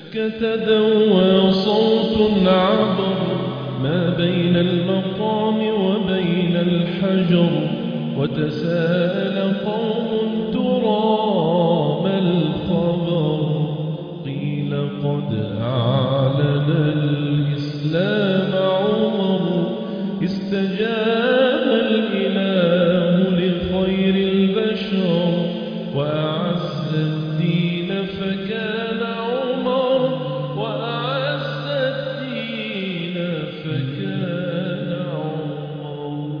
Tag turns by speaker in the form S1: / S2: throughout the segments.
S1: كتدوى صوت عبر ما بين المقام وبين الحجر، وتساءل قوم ترى ما الخبر. قيل قد أعلن الإسلام عمر، استجاب الإله لخير البشر، وأعز الدين فكان عمر، وأعز الدين فكان عمر.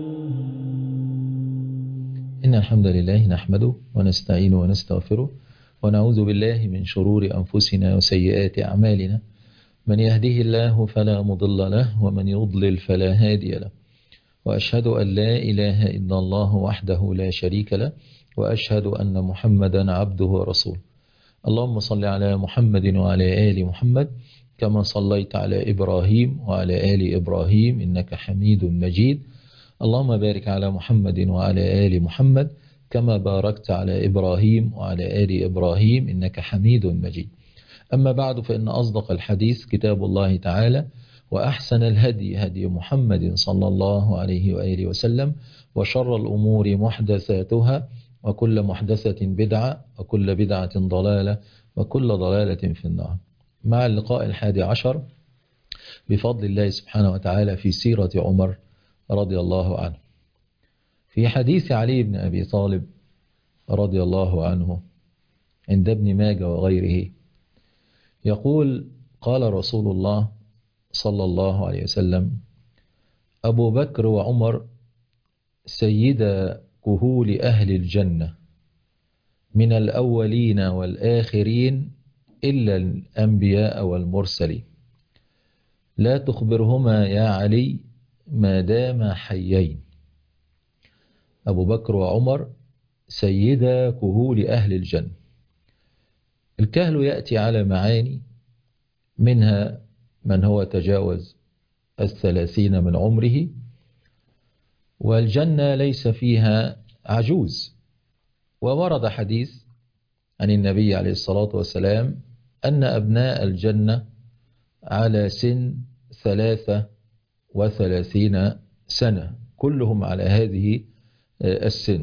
S2: إن الحمد لله نحمده ونستعينه ونستغفره، ونعوذ بالله من شرور أنفسنا وسيئات أعمالنا. من يهده الله فلا مضل له، ومن يضلل فلا هادي له. وأشهد أن لا إله إلا الله وحده لا شريك له، وأشهد أن محمدا عبده ورسوله. اللهم صل على محمد وعلى آل محمد كما صليت على إبراهيم وعلى آل إبراهيم إنك حميد مجيد. اللهم بارك على محمد وعلى آل محمد كما باركت على إبراهيم وعلى آل إبراهيم إنك حميد مجيد. أما بعد، فإن أصدق الحديث كتاب الله تعالى، وأحسن الهدي هدي محمد صلى الله عليه وآله وسلم، وشر الأمور محدثاتها، وكل محدثة بدعة، وكل بدعة ضلالة، وكل ضلالة في النار. مع اللقاء 11 بفضل الله سبحانه وتعالى في سيرة عمر رضي الله عنه. في حديث علي بن أبي طالب رضي الله عنه عند ابن ماجه وغيره، يقول: قال رسول الله صلى الله عليه وسلم: أبو بكر وعمر سيدا كهول أهل الجنة من الأولين والآخرين إلا الأنبياء والمرسلين، لا تخبرهما يا علي ما دام حيين. أبو بكر وعمر سيدا كهول أهل الجنة. الكهل يأتي على معاني، منها من هو تجاوز 30 من عمره، والجنة ليس فيها عجوز. وورد حديث عن النبي عليه الصلاة والسلام أن أبناء الجنة على سن 33 سنة، كلهم على هذه السن.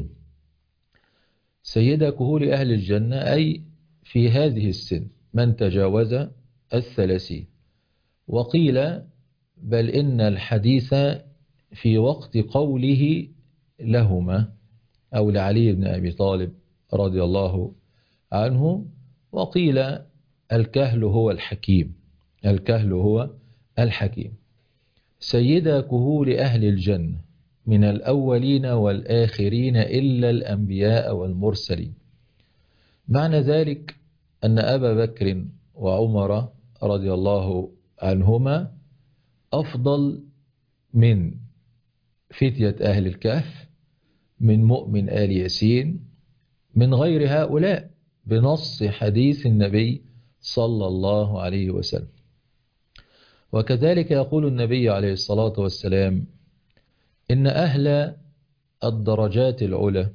S2: سيدة كهول أهل الجنة أي في هذه السن من تجاوز 30. وقيل بل إن الحديث في وقت قوله لهما أو لعلي بن أبي طالب رضي الله عنه. وقيل الكهل هو الحكيم، الكهل هو الحكيم. سيدا كهول أهل الجنة من الأولين والآخرين إلا الأنبياء والمرسلين. معنى ذلك أن أبا بكر وعمر رضي الله عنهما أفضل من فتية أهل الكهف، من مؤمن آل ياسين، من غير هؤلاء، بنص حديث النبي صلى الله عليه وسلم. وكذلك يقول النبي عليه الصلاة والسلام: إن أهل الدرجات العلى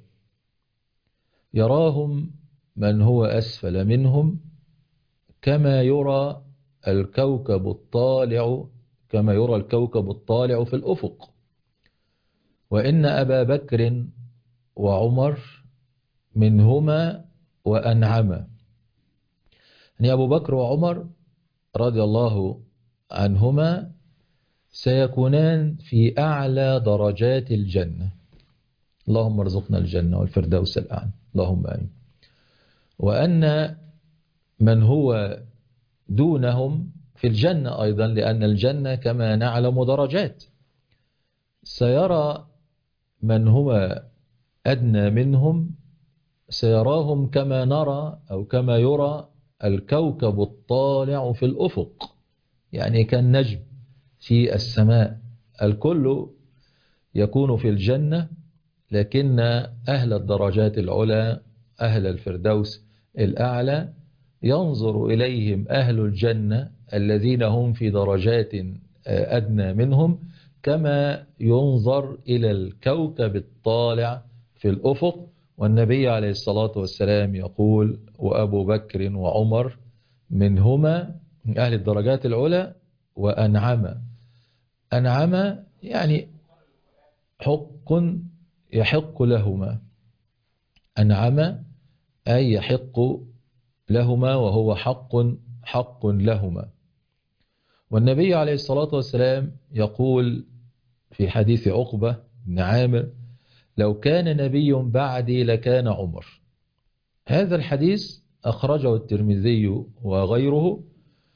S2: يراهم من هو أسفل منهم كما يرى الكوكب الطالع في الأفق. وإن أبا بكر وعمر منهما وأنعما. يعني أبو بكر وعمر رضي الله عنهما سيكونان في أعلى درجات الجنة. اللهم ارزقنا الجنة والفردوس الأعلى، اللهم آمين. وأن من هو دونهم في الجنة أيضا، لأن الجنة كما نعلم درجات، سيرى من هو أدنى منهم، سيراهم كما نرى أو كما يرى الكوكب الطالع في الأفق، يعني كالنجم في السماء. الكل يكون في الجنة، لكن أهل الدرجات العلى، أهل الفردوس الأعلى، ينظر إليهم أهل الجنة الذين هم في درجات أدنى منهم كما ينظر إلى الكوكب الطالع في الأفق. والنبي عليه الصلاة والسلام يقول: وأبو بكر وعمر منهما من أهل الدرجات العلى، وأنعم. أنعم يعني حق يحق لهما، أنعم أي يحق لهما وهو حق لهما. والنبي عليه الصلاة والسلام يقول في حديث عقبة بن عامر: لو كان نبي بعدي لكان عمر. هذا الحديث أخرجه الترمذي وغيره،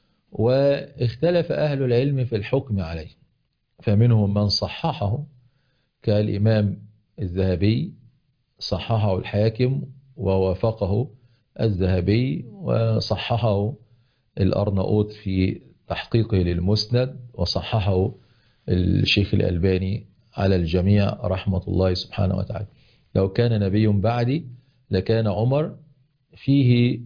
S2: واختلف أهل العلم في الحكم عليه، فمنهم من صححه كالإمام الذهبي، صححه الحاكم ووافقه الذهبي، وصححه الأرناؤوط في تحقيقه للمسند، وصححه الشيخ الألباني على الجميع رحمة الله سبحانه وتعالى. لو كان نبي بعدي لكان عمر، فيه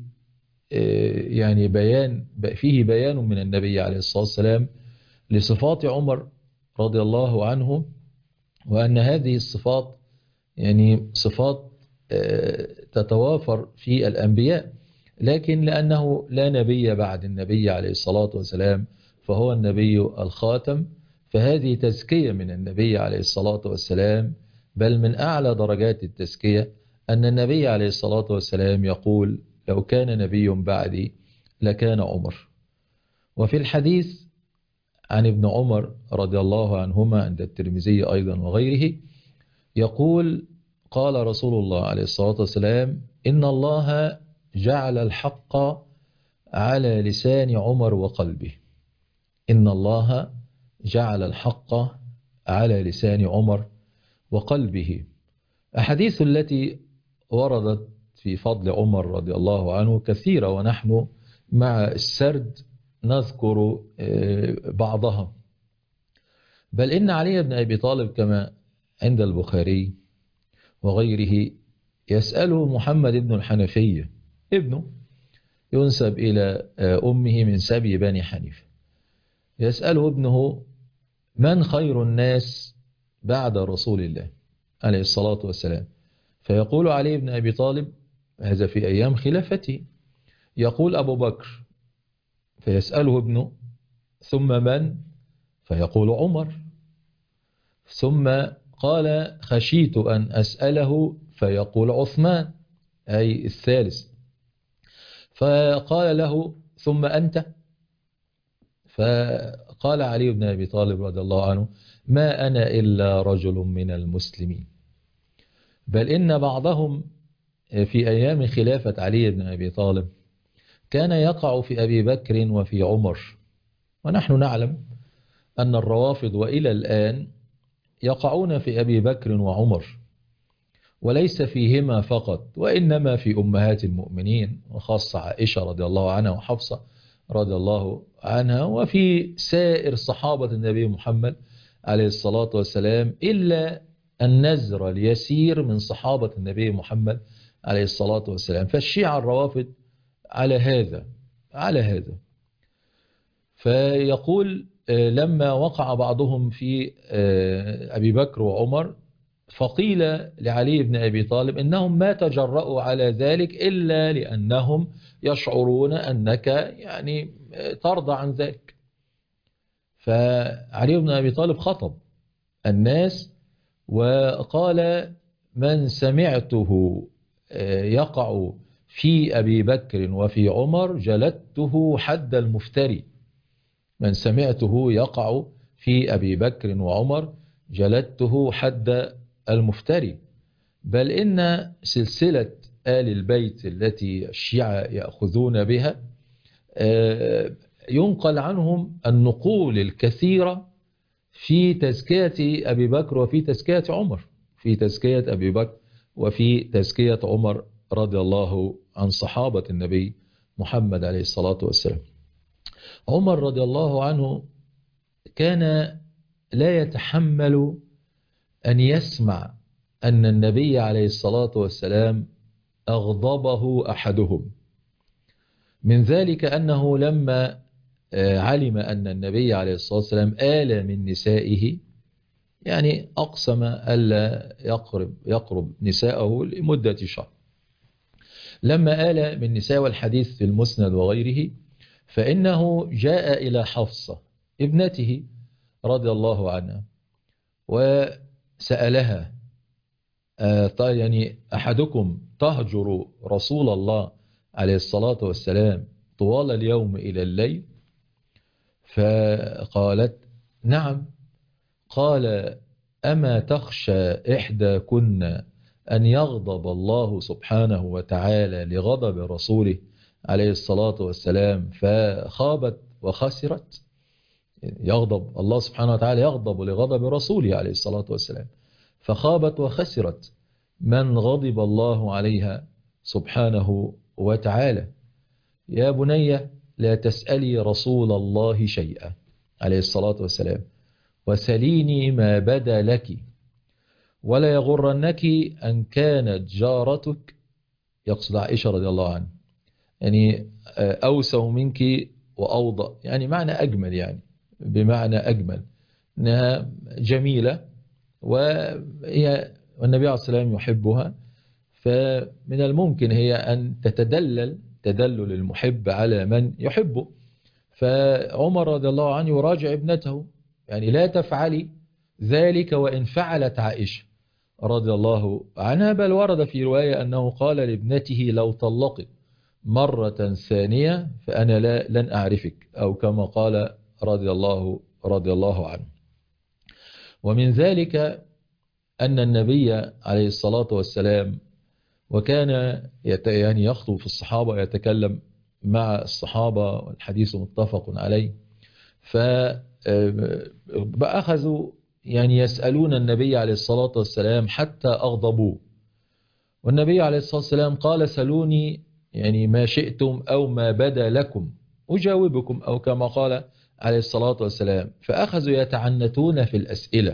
S2: يعني بيان من النبي عليه الصلاة والسلام لصفات عمر رضي الله عنه، وأن هذه الصفات يعني صفات تتوافر في الأنبياء، لكن لأنه لا نبي بعد النبي عليه الصلاة والسلام فهو النبي الخاتم، فهذه تزكية من النبي عليه الصلاة والسلام. بل من أعلى درجات التزكية أن النبي عليه الصلاة والسلام يقول: لو كان نبي بعدي لكان عمر. وفي الحديث عن ابن عمر رضي الله عنهما عند الترمذي أيضا وغيره يقول: قال رسول الله عليه الصلاة والسلام: إن الله جعل الحق على لسان عمر وقلبه. إن الله جعل الحق على لسان عمر وقلبه. أحاديث التي وردت في فضل عمر رضي الله عنه كثيرة، ونحن مع السرد نذكر بعضها. بل إن علي بن أبي طالب كما عند البخاري وغيره يسأله محمد بن الحنفية ابنه، ينسب إلى أمه من سبي بني حنيفة، يسأله ابنه: من خير الناس بعد رسول الله عليه الصلاة والسلام؟ فيقول علي بن أبي طالب، هذا في أيام خلافته، يقول: أبو بكر. فيسأله ابنه: ثم من؟ فيقول: عمر. ثم قال: خشيت أن أسأله فيقول: عثمان، أي الثالث. فقال له: ثم أنت؟ فقال علي بن أبي طالب رضي الله عنه: ما أنا إلا رجل من المسلمين. بل إن بعضهم في أيام خلافة علي بن أبي طالب كان يقع في أبي بكر وفي عمر، ونحن نعلم أن الروافض وإلى الآن يقعون في أبي بكر وعمر، وليس فيهما فقط، وإنما في أمهات المؤمنين، وخاصة عائشة رضي الله عنها وحفصة رضي الله عنها، وفي سائر صحابة النبي محمد عليه الصلاة والسلام، إلا النزر اليسير من صحابة النبي محمد عليه الصلاة والسلام. فالشيعة الروافض على هذا. فيقول: لما وقع بعضهم في أبي بكر وعمر فقيل لعلي بن أبي طالب إنهم ما تجرؤوا على ذلك إلا لأنهم يشعرون أنك يعني ترضى عن ذلك. فعلي بن أبي طالب خطب الناس وقال: من سمعته يقع في أبي بكر وفي عمر جلدته حد المفتري. من سمعته يقع في أبي بكر وعمر جلدته حد المفتري. بل إن سلسلة آل البيت التي الشيعة يأخذون بها ينقل عنهم النقول الكثيرة في تزكية أبي بكر وفي تزكية عمر، في تزكية أبي بكر وفي تزكية عمر رضي الله عن صحابة النبي محمد عليه الصلاة والسلام. عمر رضي الله عنه كان لا يتحمل أن يسمع أن النبي عليه الصلاة والسلام أغضبه أحدهم. من ذلك أنه لما علم أن النبي عليه الصلاة والسلام آل من نسائه، يعني أقسم ألا يقرب نساءه لمدة شهر. لما آل من نساء، والحديث في المسند وغيره، فإنه جاء إلى حفصة ابنته رضي الله عنها وسألها يعني أحدكم تهجر رسول الله عليه الصلاة والسلام طوال اليوم إلى الليل؟ فقالت نعم. قال أما تخشى إحداكن أن يغضب الله سبحانه وتعالى لغضب رسوله عليه الصلاة والسلام فخابت وخسرت؟ يغضب الله سبحانه وتعالى، يغضب لغضب رسوله عليه الصلاة والسلام، فخابت وخسرت من غضب الله عليها سبحانه وتعالى. يا بني لا تسألي رسول الله شيئا عليه الصلاة والسلام، وسليني ما بدا لك، ولا يغرنك أن كانت جارتك، يقصد عائشة رضي الله عنها، يعني أوسع منك وأوضأ، يعني معنى أجمل، يعني بمعنى أجمل أنها جميلة والنبي عليه الصلاة والسلام يحبها، فمن الممكن هي أن تدلل المحب على من يحبه. فعمر رضي الله عنه يراجع ابنته، يعني لا تفعلي ذلك وإن فعلت عائشة رضي الله عنها، بل ورد في رواية أنه قال لابنته لو طلقت مرة ثانية فأنا لن أعرفك، أو كما قال رضي الله عنه. ومن ذلك أن النبي عليه الصلاة والسلام وكان يعني يخطب في الصحابة ويتكلم مع الصحابة والحديث متفق عليه، فأخذوا يعني يسألون النبي عليه الصلاة والسلام حتى أغضبوه، والنبي عليه الصلاة والسلام قال سلوني يعني ما شئتم أو ما بدا لكم أجاوبكم، أو كما قال عليه الصلاة والسلام. فأخذوا يتعنتون في الأسئلة،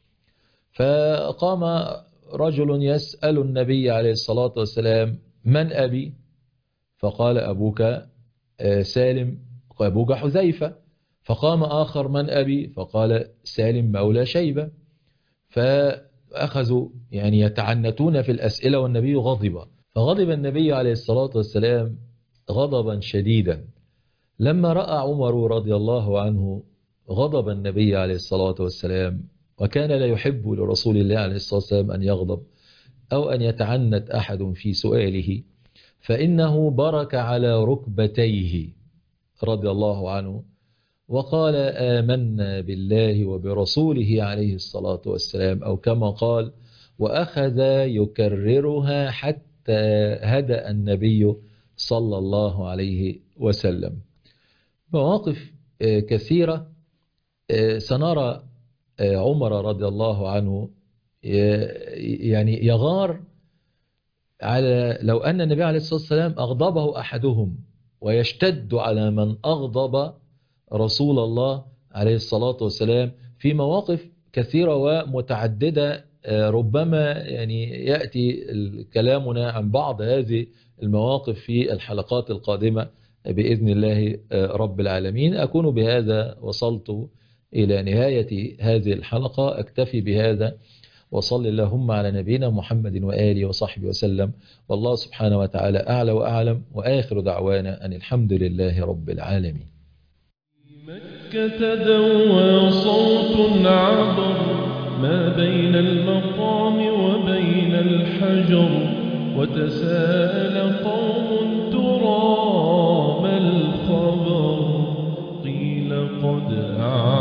S2: فقام رجل يسأل النبي عليه الصلاة والسلام من أبي؟ فقال أبوك سالم، أبوك حذيفة. فقام آخر من أبي؟ فقال سالم مولى شيبة. فأخذوا يعني يتعنتون في الأسئلة والنبي غضب، فغضب النبي عليه الصلاة والسلام غضبا شديدا لما رأى عمر رضي الله عنه غضب النبي عليه الصلاة والسلام، وكان لا يحب لرسول الله عليه الصلاة والسلام أن يغضب أو أن يتعنت أحد في سؤاله، فإنه برك على ركبتيه رضي الله عنه وقال آمنا بالله وبرسوله عليه الصلاة والسلام، أو كما قال وأخذ يكررها حتى هدأ النبي صلى الله عليه وسلم. مواقف كثيرة سنرى عمر رضي الله عنه يعني يغار على لو أن النبي عليه الصلاة والسلام أغضبه أحدهم، ويشتد على من أغضب رسول الله عليه الصلاة والسلام في مواقف كثيرة ومتعددة. ربما يعني يأتي كلامنا عن بعض هذه المواقف في الحلقات القادمة بإذن الله رب العالمين. أكون بهذا وصلت إلى نهاية هذه الحلقة، أكتفي بهذا، وصل اللهم على نبينا محمد وآله وصحبه وسلم، والله سبحانه وتعالى أعلى وأعلم، وآخر دعوانا أن الحمد لله رب العالمين.
S1: مكة دوى صوت عبر ما بين المقام وبين الحجر، وتساءل قوم ترى ما الخبر؟ قيل قد